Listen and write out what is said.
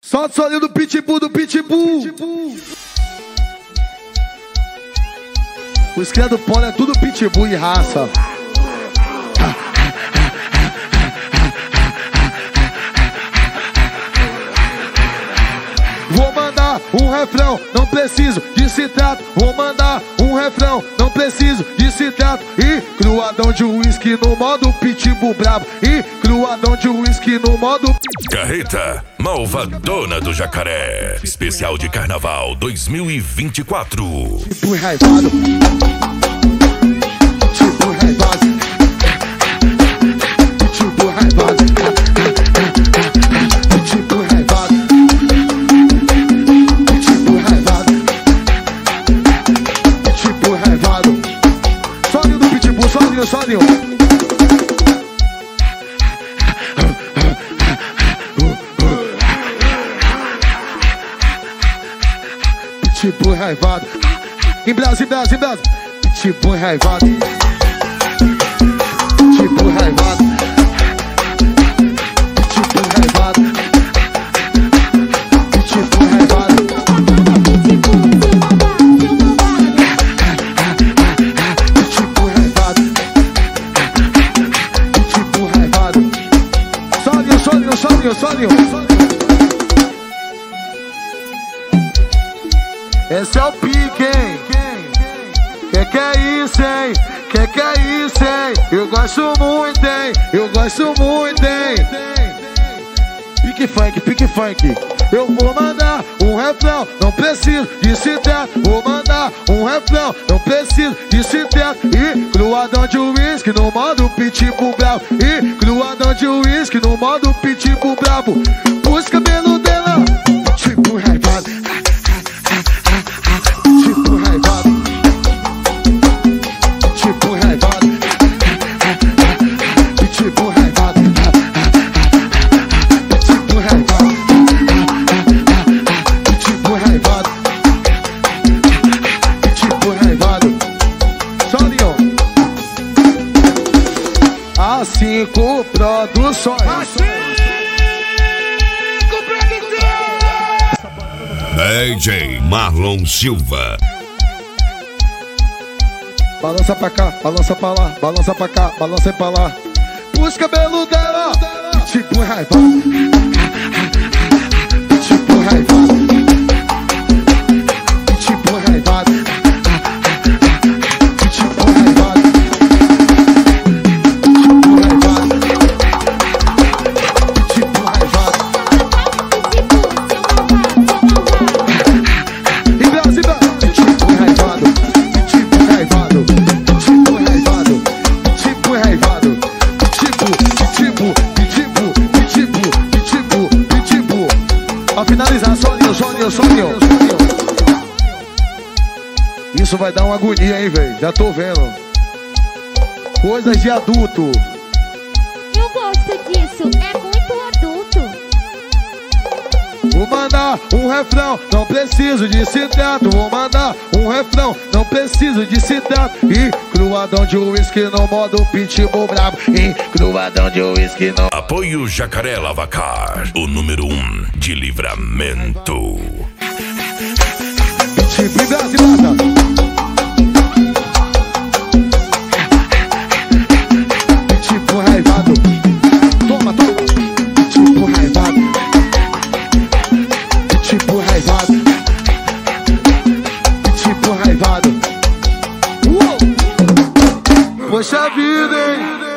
Solta o solinho do Pitbull, do Pitbull. Os cria do polo é tudo Pitbull e raça. Vou mandar um refrão, não preciso de citrato. Vou mandar um refrão, não preciso de citrato. E cruadão de uísque no modo Pitbull brabo. E cruadão de uísque no modo Carreta Malvadona do Jacaré, especial de Carnaval 2024. Tipo raivado, tipo raivado, tipo raivado, tipo raivado, tipo raivado, tipo raivado. Solinho do Pitbull, solinho, solinho. Tipo raivado, em Brasil, Brasil, Brasil. Tipo raivado, tipo raivado, tipo raivado, tipo raivado, tipo raivado, tipo raivado. Solinho, solinho, solinho, solinho. Esse é o pique, hein? Que é isso, hein? Que é isso, hein? Eu gosto muito, hein? Eu gosto muito, hein? Pique funk, pique funk. Eu vou mandar um refrão, não preciso de citrato. Vou mandar um refrão, não preciso de citrato. E cruadão de uísque no modo Pitbull bravo. E cruadão de uísque no modo Pitbull bravo. Os cabelos dela, tipo raivado. Tipo raivado, tipo raivado, tipo raivado, tipo raivado, tipo raivado, tipo raivado. Solinho. A5 Produções. DJ Marlon Silva. Balança pra cá, balança pra lá, balança pra cá, balança pra lá. Os cabelos dela, tipo raivado, tipo raivado, tipo raivado, tipo raivado, tipo raivado, tipo raivado. E Brasil, tipo raivado, tipo raivado, tipo raivado, tipo raivado, tipo. Pra finalizar, solinho, solinho, solinho. Isso vai dar uma agonia, hein, velho? Já tô vendo. Coisas de adulto. Eu gosto disso, é muito adulto. Vou mandar um refrão, não preciso de citrato. Vou mandar um refrão, não preciso de citrato. E cruadão de uísque no modo Pitbull brabo. E cruadão de uísque no... Apoio Jacaré Lavacar, o número 1 de Livramento. Tipo Brasil, tipo raivado. Toma, toma. Tipo raivado. Tipo raivado. Tipo raivado. Poxa vida, hein?